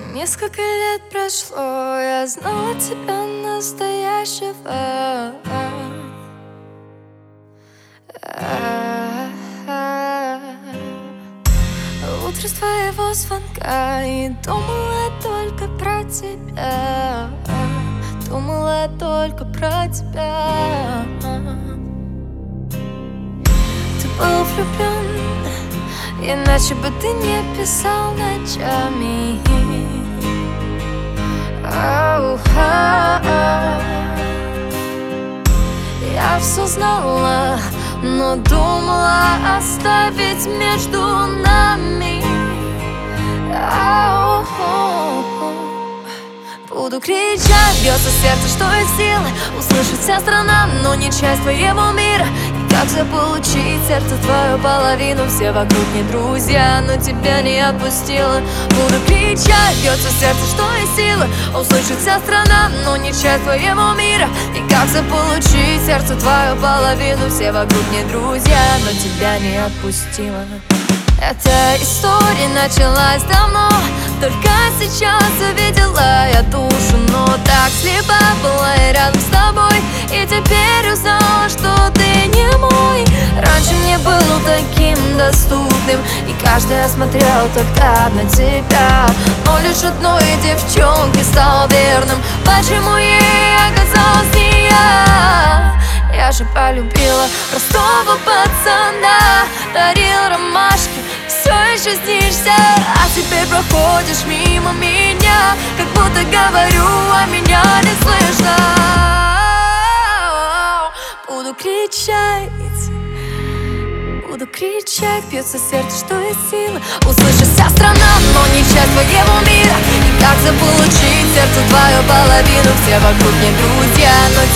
Несколько лет прошло, я знала тебя настоящего. Утро с твоего звонка, и думала только про тебя. Думала только про тебя. Ты был влюблен, иначе бы ты не писал ночами. Я все знала, но думала оставить между нами. Буду кричать, бьется сердце, что есть силы. Услышит вся страна, но не часть твоего мира. И как заполучить сердце твою половину? Все вокруг не друзья, но тебя не отпустила. Буду кричать, бьется сердце, что есть силы. Услышит вся страна, но не часть твоего мира. И как заполучить сердце твою половину? Все вокруг не друзья, но тебя не отпустила. Эта история началась давно, только сейчас увидела я душу. Но так слепа была я рядом с тобой, и теперь узнала, что ты не мой. Раньше не был таким доступным, и каждый осмотрел только на тебя. Но лишь одной девчонке стал верным. Почему ей оказалась не я? Я же полюбила простого пацана, дарил ромашки, все еще снишься. А теперь проходишь мимо меня, как будто говорю, а меня не слышно. Буду кричать, бьется сердце, что есть силы. Услышит вся страна, но не часть твоего мира. И как заполучить сердце твою половину? Все вокруг не друзья, но